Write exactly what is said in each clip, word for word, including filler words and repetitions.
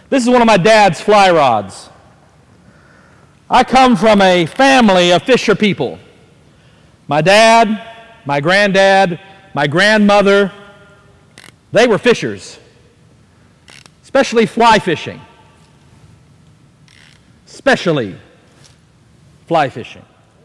This is one of my dad's fly rods. I come from a family of fisher people. My dad, my granddad, my grandmother, they were fishers, especially fly fishing. Especially fly fishing.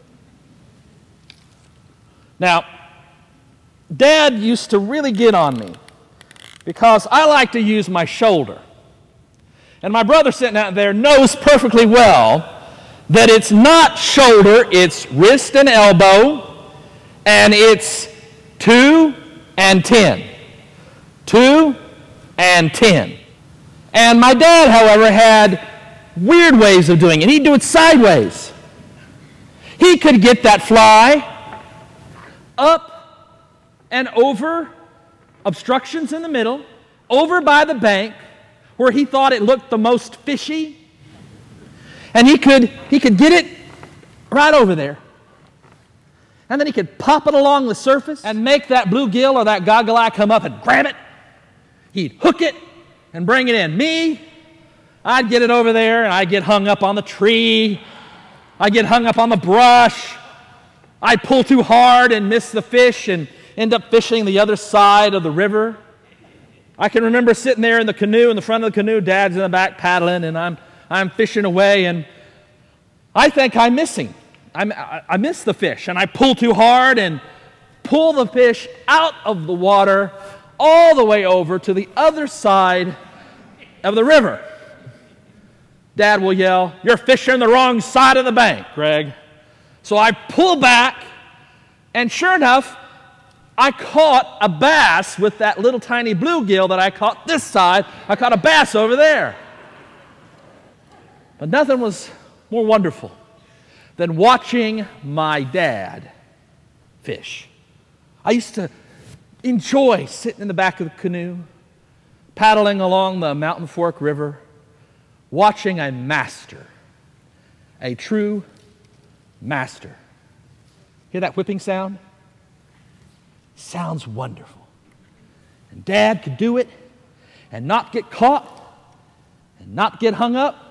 Now, Dad used to really get on me because I like to use my shoulder. And my brother sitting out there knows perfectly well that it's not shoulder, it's wrist and elbow, and it's two and ten. Two and ten. And my dad, however, had weird ways of doing it. He'd do it sideways. He could get that fly up and over obstructions in the middle, over by the bank, where he thought it looked the most fishy, and he could he could get it right over there. And then he could pop it along the surface and make that bluegill or that goggle eye come up and grab it. He'd hook it and bring it in. Me, I'd get it over there and I'd get hung up on the tree. I'd get hung up on the brush. I'd pull too hard and miss the fish and end up fishing the other side of the river. I can remember sitting there in the canoe, in the front of the canoe, Dad's in the back paddling, and I'm I'm fishing away, and I think I'm missing. I'm, I, I miss the fish, and I pull too hard and pull the fish out of the water all the way over to the other side of the river. Dad will yell, "You're fishing the wrong side of the bank, Greg." So I pull back, and sure enough, I caught a bass with that little tiny bluegill that I caught this side. I caught a bass over there. But nothing was more wonderful than watching my dad fish. I used to enjoy sitting in the back of the canoe, paddling along the Mountain Fork River, watching a master, a true master. Hear that whipping sound? Sounds wonderful. And Dad could do it and not get caught and not get hung up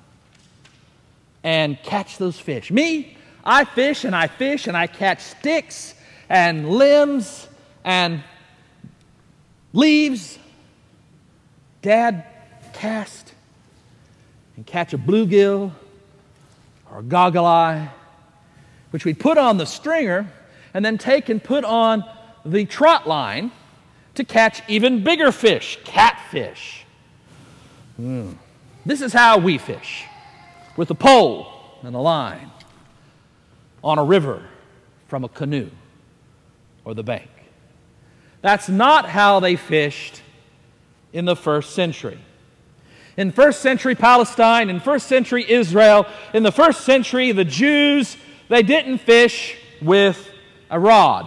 and catch those fish. Me, I fish and I fish and I catch sticks and limbs and leaves. Dad cast and catch a bluegill or a goggle eye, which we'd put on the stringer and then take and put on the trot line to catch even bigger fish, catfish. Mm. This is how we fish, with a pole and a line on a river from a canoe or the bank. That's not how they fished in the first century. In first century Palestine, in first century Israel, in the first century the Jews, they didn't fish with a rod.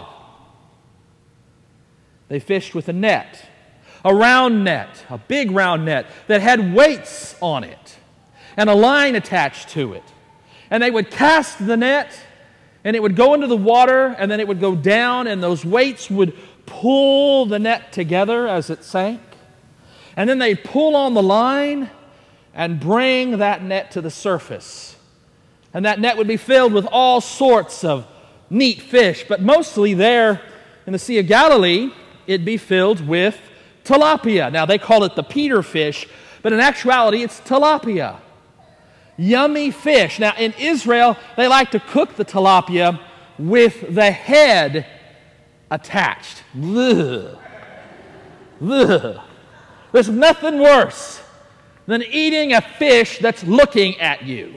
They fished with a net, a round net, a big round net that had weights on it and a line attached to it. And they would cast the net, and it would go into the water, and then it would go down, and those weights would pull the net together as it sank. And then they'd pull on the line and bring that net to the surface. And that net would be filled with all sorts of neat fish, but mostly there in the Sea of Galilee, it'd be filled with tilapia. Now, they call it the Peter fish, but in actuality, it's tilapia. Yummy fish. Now, in Israel, they like to cook the tilapia with the head attached. Ugh. Ugh. There's nothing worse than eating a fish that's looking at you.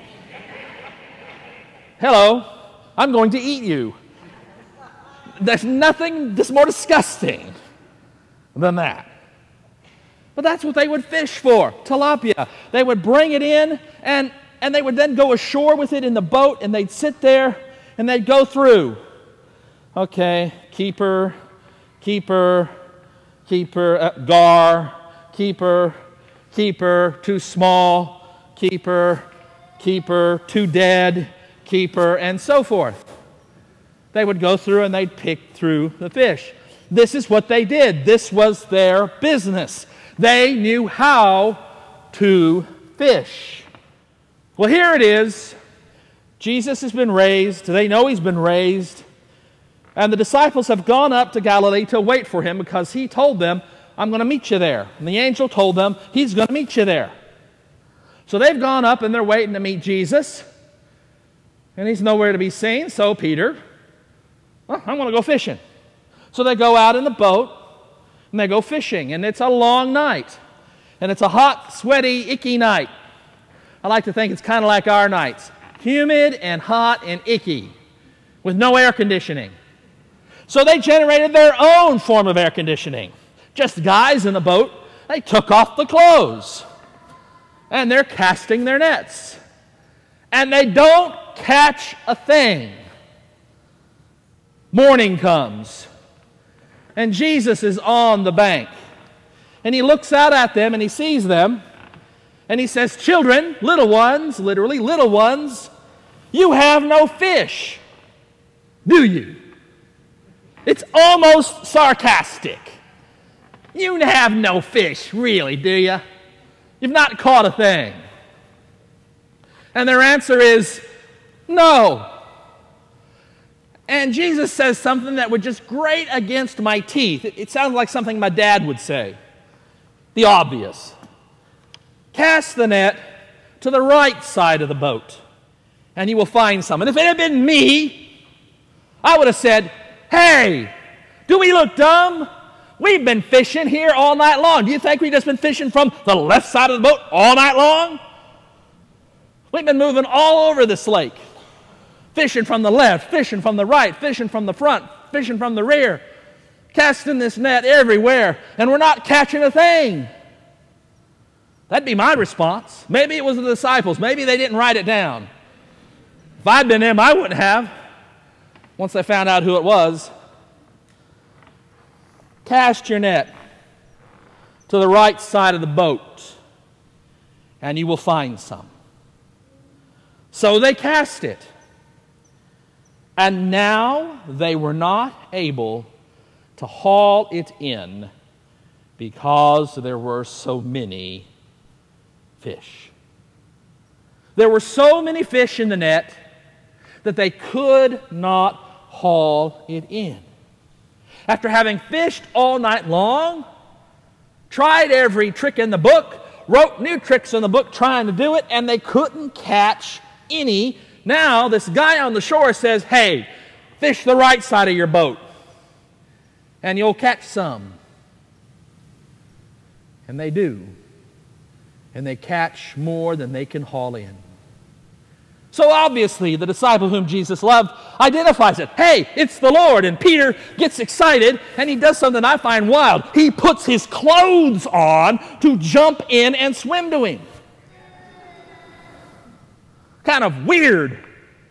Hello, I'm going to eat you. There's nothing that's more disgusting than that. But that's what they would fish for, tilapia. They would bring it in, and, and they would then go ashore with it in the boat, and they'd sit there, and they'd go through. Okay, keeper, keeper, keeper, uh, gar, keeper, keeper, too small, keeper, keeper, too dead, keeper, and so forth. They would go through and they'd pick through the fish. This is what they did. This was their business. They knew how to fish. Well, here it is. Jesus has been raised. They know he's been raised. And the disciples have gone up to Galilee to wait for him because he told them, I'm going to meet you there. And the angel told them, he's going to meet you there. So they've gone up and they're waiting to meet Jesus. And he's nowhere to be seen. So Peter, well, I'm going to go fishing. So they go out in the boat and they go fishing. And it's a long night. And it's a hot, sweaty, icky night. I like to think it's kind of like our nights. Humid and hot and icky with no air conditioning. So they generated their own form of air conditioning. Just guys in the boat. They took off the clothes. And they're casting their nets. And they don't catch a thing. Morning comes. And Jesus is on the bank. And he looks out at them and he sees them. And he says, children, little ones, literally little ones, you have no fish, do you? It's almost sarcastic. You have no fish, really, do you? You've not caught a thing. And their answer is, no. And Jesus says something that would just grate against my teeth. It, it sounds like something my dad would say. The obvious. Cast the net to the right side of the boat, and you will find some. And if it had been me, I would have said, hey, do we look dumb? We've been fishing here all night long. Do you think we've just been fishing from the left side of the boat all night long? We've been moving all over this lake. Fishing from the left, fishing from the right, fishing from the front, fishing from the rear. Casting this net everywhere, and we're not catching a thing. That'd be my response. Maybe it was the disciples. Maybe they didn't write it down. If I'd been them, I wouldn't have. Once they found out who it was. Cast your net to the right side of the boat, and you will find some. So they cast it. And now they were not able to haul it in because there were so many fish. There were so many fish in the net that they could not haul it in. After having fished all night long, tried every trick in the book, wrote new tricks in the book trying to do it, and they couldn't catch any. Now this guy on the shore says, hey, fish the right side of your boat, and you'll catch some. And they do. And they catch more than they can haul in. So obviously, the disciple whom Jesus loved identifies it. Hey, it's the Lord. And Peter gets excited, and he does something I find wild. He puts his clothes on to jump in and swim to him. Kind of weird.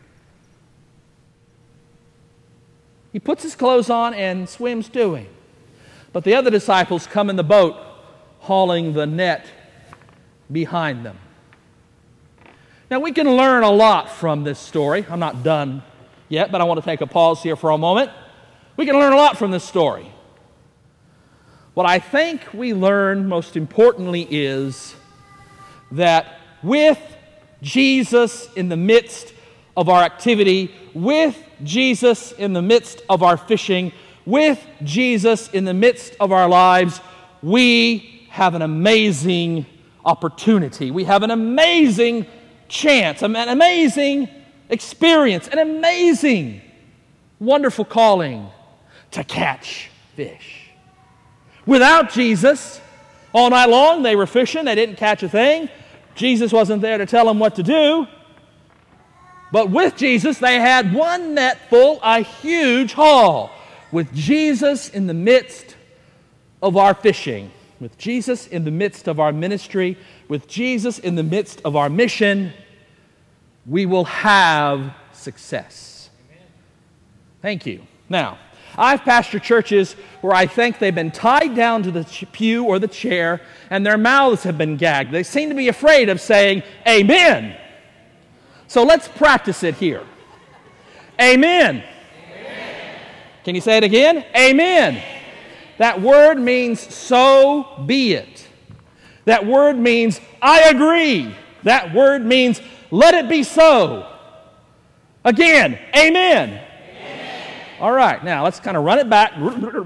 He puts his clothes on and swims to him. But the other disciples come in the boat, hauling the net behind them. Now, we can learn a lot from this story. I'm not done yet, but I want to take a pause here for a moment. We can learn a lot from this story. What I think we learn most importantly is that with Jesus in the midst of our activity, with Jesus in the midst of our fishing, with Jesus in the midst of our lives, we have an amazing opportunity. We have an amazing chance, an amazing experience, an amazing, wonderful calling to catch fish. Without Jesus, all night long they were fishing, they didn't catch a thing. Jesus wasn't there to tell them what to do. But with Jesus, they had one net full, a huge haul. With Jesus in the midst of our fishing, with Jesus in the midst of our ministry, with Jesus in the midst of our mission, we will have success. Amen. Thank you. Now, I've pastored churches where I think they've been tied down to the pew or the chair and their mouths have been gagged. They seem to be afraid of saying amen. So let's practice it here. Amen. Amen. Can you say it again? Amen. Amen. That word means so be it. That word means, I agree. That word means, let it be so. Again, amen. Amen. All right, now let's kind of run it back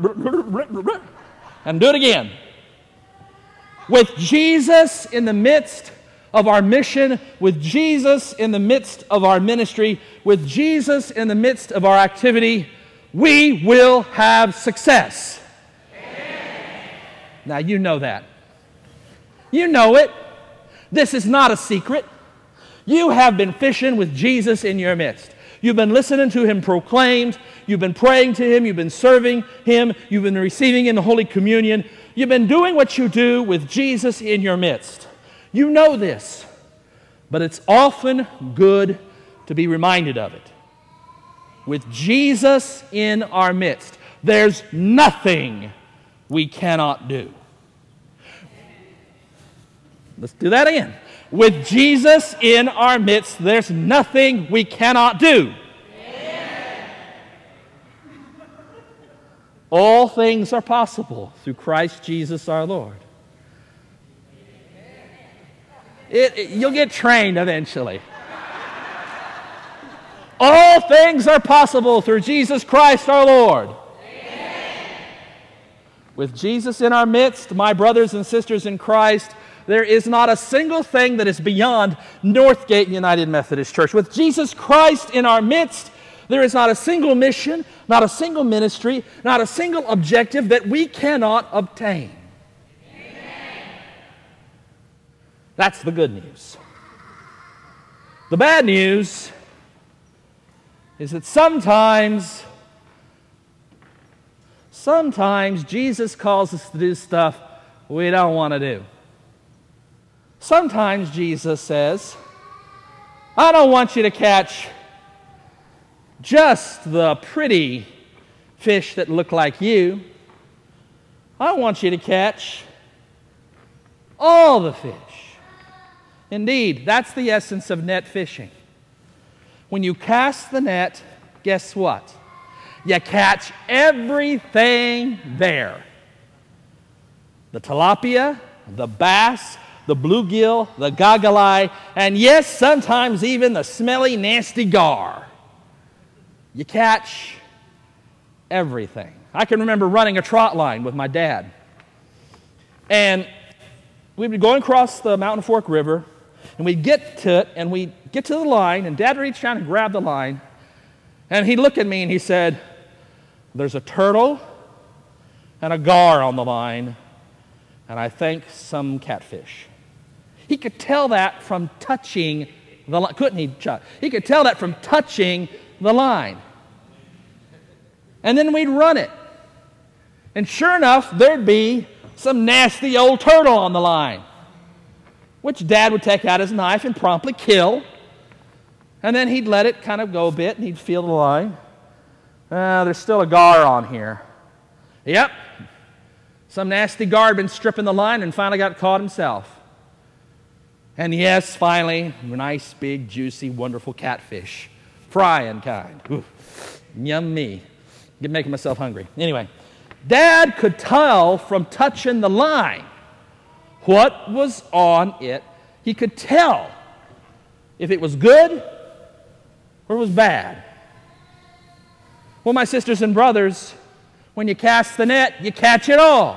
and do it again. With Jesus in the midst of our mission, with Jesus in the midst of our ministry, with Jesus in the midst of our activity, we will have success. Amen. Now you know that. You know it. This is not a secret. You have been fishing with Jesus in your midst. You've been listening to Him proclaimed. You've been praying to Him. You've been serving Him. You've been receiving in the Holy Communion. You've been doing what you do with Jesus in your midst. You know this, but it's often good to be reminded of it. With Jesus in our midst, there's nothing we cannot do. Let's do that again. With Jesus in our midst, there's nothing we cannot do. Amen. All things are possible through Christ Jesus our Lord. It, it, you'll get trained eventually. All things are possible through Jesus Christ our Lord. Amen. With Jesus in our midst, my brothers and sisters in Christ, there is not a single thing that is beyond Northgate United Methodist Church. With Jesus Christ in our midst, there is not a single mission, not a single ministry, not a single objective that we cannot obtain. Amen. That's the good news. The bad news is that sometimes, sometimes Jesus calls us to do stuff we don't want to do. Sometimes Jesus says, I don't want you to catch just the pretty fish that look like you. I want you to catch all the fish. Indeed, that's the essence of net fishing. When you cast the net, guess what? You catch everything there. The tilapia, the bass, the bluegill, the goggle-eye, and yes, sometimes even the smelly, nasty gar. You catch everything. I can remember running a trot line with my dad. And we'd be going across the Mountain Fork River, and we'd get to it, and we'd get to the line, and Dad would reach down and grab the line, and he'd look at me and he said, there's a turtle and a gar on the line, and I think some catfish. He could tell that from touching the line. Couldn't he, Chuck? He could tell that from touching the line. And then we'd run it. And sure enough, there'd be some nasty old turtle on the line, which Dad would take out his knife and promptly kill. And then he'd let it kind of go a bit, and he'd feel the line. Uh, there's still a gar on here. Yep. Some nasty gar had been stripping the line and finally got caught himself. And yes, finally, nice, big, juicy, wonderful catfish. Frying kind. Ooh, yummy. I'm making myself hungry. Anyway, Dad could tell from touching the line what was on it. He could tell if it was good or it was bad. Well, my sisters and brothers, when you cast the net, you catch it all.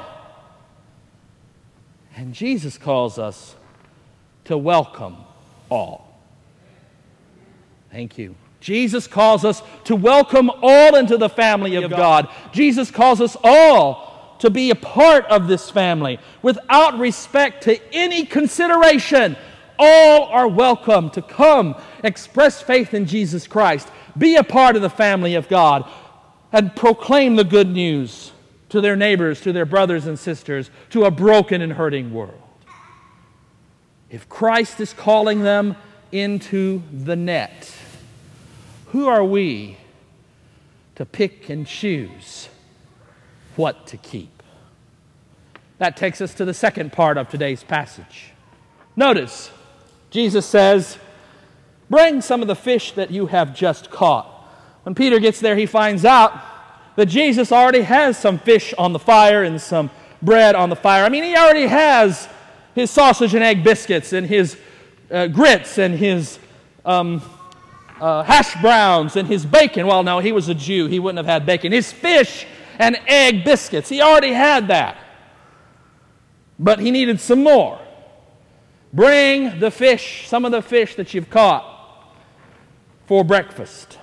And Jesus calls us to welcome all. Thank you. Jesus calls us to welcome all into the family of God. Jesus calls us all to be a part of this family without respect to any consideration. All are welcome to come, express faith in Jesus Christ, be a part of the family of God, and proclaim the good news to their neighbors, to their brothers and sisters, to a broken and hurting world. If Christ is calling them into the net, who are we to pick and choose what to keep? That takes us to the second part of today's passage. Notice, Jesus says, bring some of the fish that you have just caught. When Peter gets there, he finds out that Jesus already has some fish on the fire and some bread on the fire. I mean, he already has his sausage and egg biscuits and his uh, grits and his um, uh, hash browns and his bacon. Well, no, he was a Jew. He wouldn't have had bacon. His fish and egg biscuits. He already had that. But he needed some more. Bring the fish, some of the fish that you've caught, for breakfast.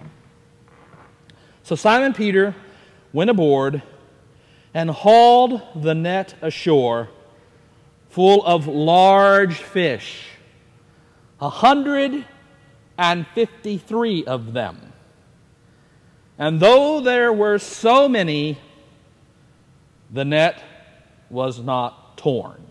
So Simon Peter went aboard and hauled the net ashore full of large fish, a hundred and fifty-three of them. And though there were so many, the net was not torn.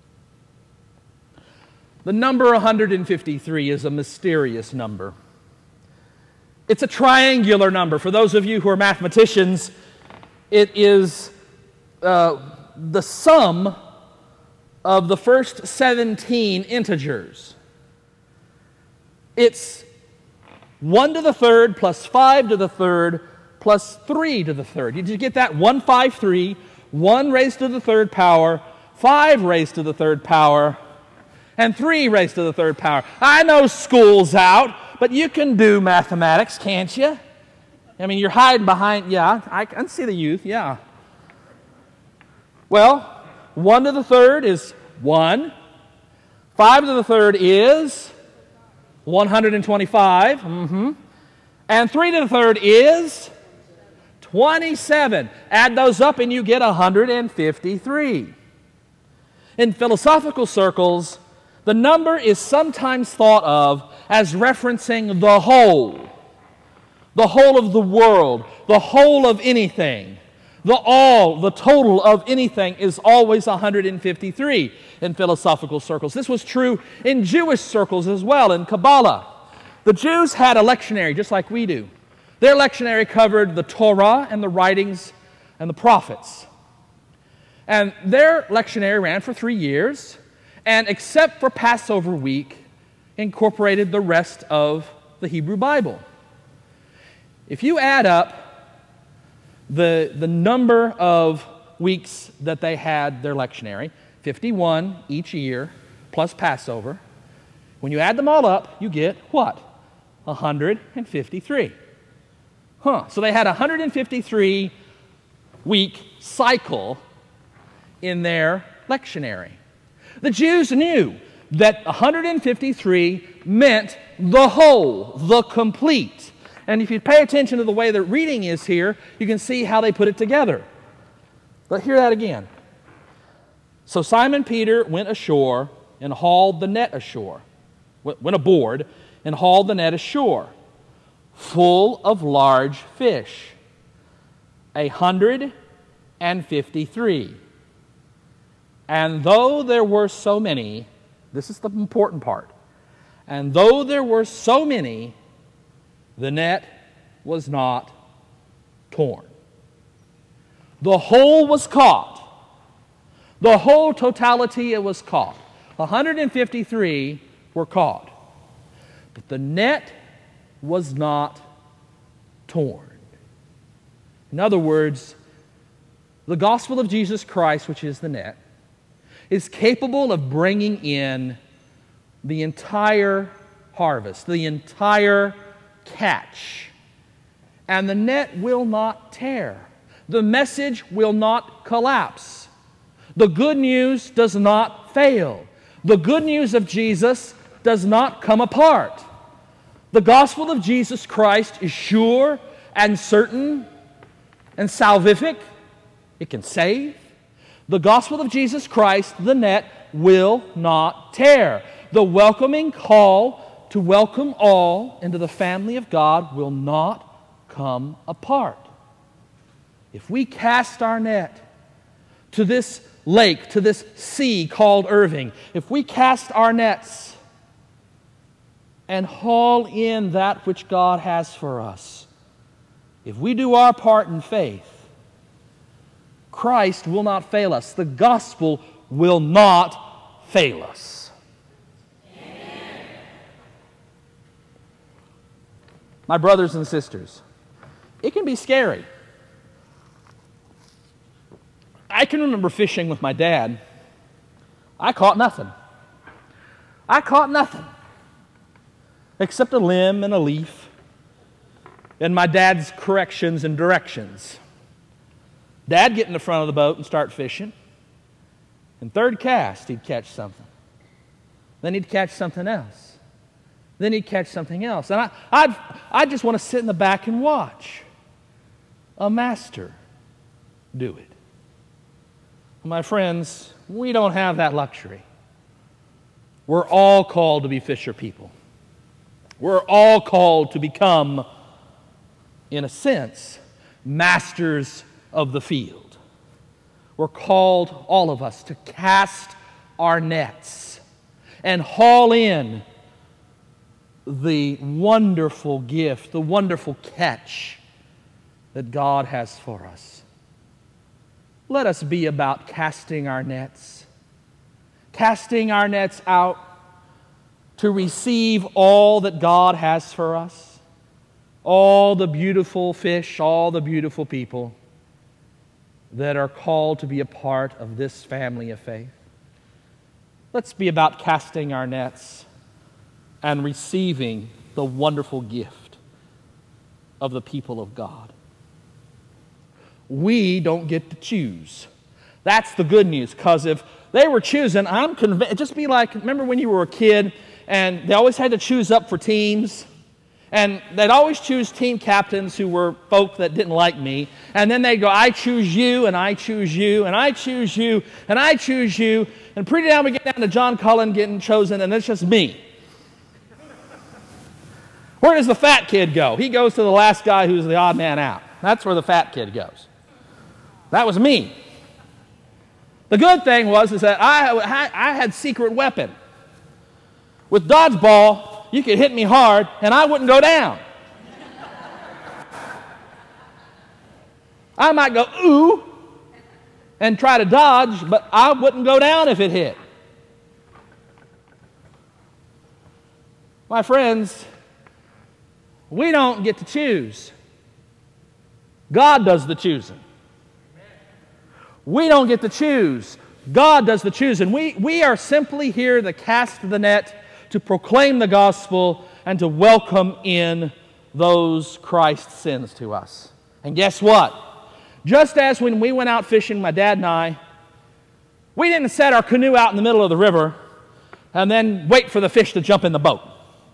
The number one hundred fifty-three is a mysterious number. It's a triangular number. For those of you who are mathematicians, it is uh, the sum of the first seventeen integers. It's one to the third plus five to the third plus three to the third. Did you get that? one, five, three, one raised to the third power, five raised to the third power, and three raised to the third power. I know school's out, but you can do mathematics, can't you? I mean, you're hiding behind, yeah, I can see the youth, yeah. Well, one to the third is one. five to the third is one hundred twenty-five. Mm-hmm. And three to the third is twenty-seven. Add those up and you get one hundred fifty-three. In philosophical circles, the number is sometimes thought of as referencing the whole. The whole of the world, the whole of anything. The all, the total of anything is always one hundred fifty-three in philosophical circles. This was true in Jewish circles as well, in Kabbalah. The Jews had a lectionary just like we do. Their lectionary covered the Torah and the writings and the prophets. And their lectionary ran for three years, and except for Passover week, incorporated the rest of the Hebrew Bible. If you add up the, the number of weeks that they had their lectionary, fifty-one each year, plus Passover, when you add them all up, you get what? one hundred fifty-three. Huh. So they had a one hundred fifty-three week cycle in their lectionary. The Jews knew that one hundred fifty-three meant the whole, the complete. And if you pay attention to the way the reading is here, you can see how they put it together. But hear that again. So Simon Peter went ashore and hauled the net ashore, went aboard and hauled the net ashore, full of large fish, a hundred and fifty-three. And though there were so many, this is the important part, and though there were so many, the net was not torn. The whole was caught. The whole totality it was caught. one hundred fifty-three were caught. But the net was not torn. In other words, the gospel of Jesus Christ, which is the net, is capable of bringing in the entire harvest, the entire catch. And the net will not tear. The message will not collapse. The good news does not fail. The good news of Jesus does not come apart. The gospel of Jesus Christ is sure and certain and salvific. It can save. The gospel of Jesus Christ, the net, will not tear. The welcoming call to welcome all into the family of God will not come apart. If we cast our net to this lake, to this sea called Irving, if we cast our nets and haul in that which God has for us, if we do our part in faith, Christ will not fail us. The gospel will not fail us. My brothers and sisters, it can be scary. I can remember fishing with my dad I caught nothing. I caught nothing except a limb and a leaf and my dad's corrections and directions. Dad get in the front of the boat and start fishing. And third cast, he'd catch something. Then he'd catch something else. Then he'd catch something else. And I, I'd, I'd just want to sit in the back and watch a master do it. My friends, we don't have that luxury. We're all called to be fisher people. We're all called to become, in a sense, masters of the field. We're called, all of us, to cast our nets and haul in the wonderful gift, the wonderful catch that God has for us. Let us be about casting our nets, casting our nets out to receive all that God has for us, all the beautiful fish, all the beautiful people that are called to be a part of this family of faith. Let's be about casting our nets and receiving the wonderful gift of the people of God. We don't get to choose. That's the good news, because if they were choosing, I'm convinced, just be like, remember when you were a kid and they always had to choose up for teams? And they'd always choose team captains who were folk that didn't like me. And then they'd go, I choose you, and I choose you, and I choose you, and I choose you. And pretty down we get down to John Cullen getting chosen, and it's just me. Where does the fat kid go? He goes to the last guy who's the odd man out. That's where the fat kid goes. That was me. The good thing was is that I, I had secret weapon. With dodgeball, you could hit me hard, and I wouldn't go down. I might go, ooh, and try to dodge, but I wouldn't go down if it hit. My friends, we don't get to choose. God does the choosing. We don't get to choose. God does the choosing. We, we are simply here to cast the net, to proclaim the gospel, and to welcome in those Christ sends to us. And guess what? Just as when we went out fishing, my dad and I, we didn't set our canoe out in the middle of the river and then wait for the fish to jump in the boat.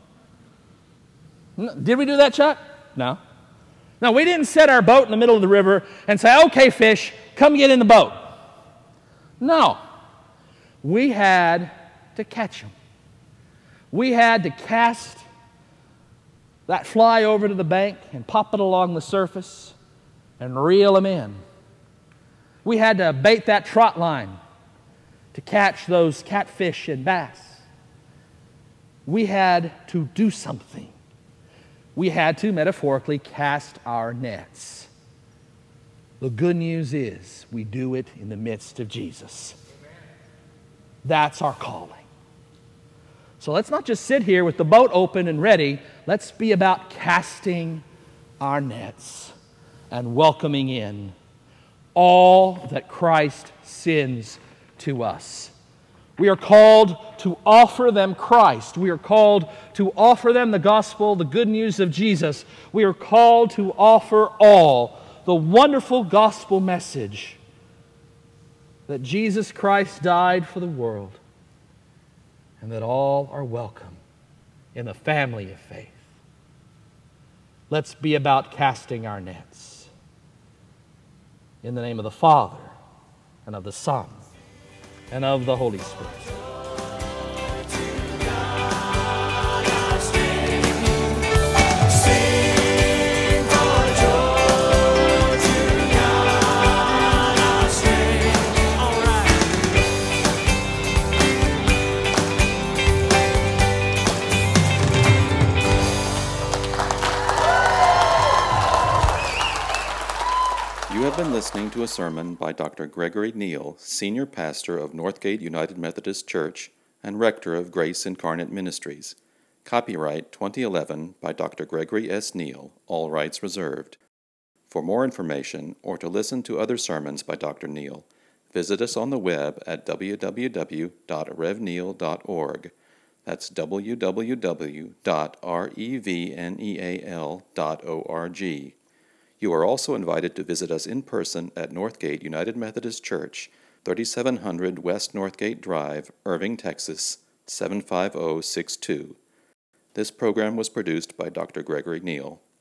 Did we do that, Chuck? No. No, we didn't set our boat in the middle of the river and say, okay, fish, come get in the boat. No. We had to catch them. We had to cast that fly over to the bank and pop it along the surface and reel them in. We had to bait that trot line to catch those catfish and bass. We had to do something. We had to, metaphorically, cast our nets. The good news is we do it in the midst of Jesus. That's our calling. So let's not just sit here with the boat open and ready. Let's be about casting our nets and welcoming in all that Christ sends to us. We are called to offer them Christ. We are called to offer them the gospel, the good news of Jesus. We are called to offer all the wonderful gospel message that Jesus Christ died for the world, and that all are welcome in the family of faith. Let's be about casting our nets. In the name of the Father, and of the Son, and of the Holy Spirit. You have been listening to a sermon by Doctor Gregory Neal, Senior Pastor of Northgate United Methodist Church and Rector of Grace Incarnate Ministries. Copyright twenty eleven by Doctor Gregory S. Neal, all rights reserved. For more information or to listen to other sermons by Doctor Neal, Visit us on the web at w w w dot revneal dot org. That's w w w dot revneal dot org. You are also invited to visit us in person at Northgate United Methodist Church, thirty-seven hundred West Northgate Drive, Irving, Texas, seven five zero six two. This program was produced by Doctor Gregory Neal.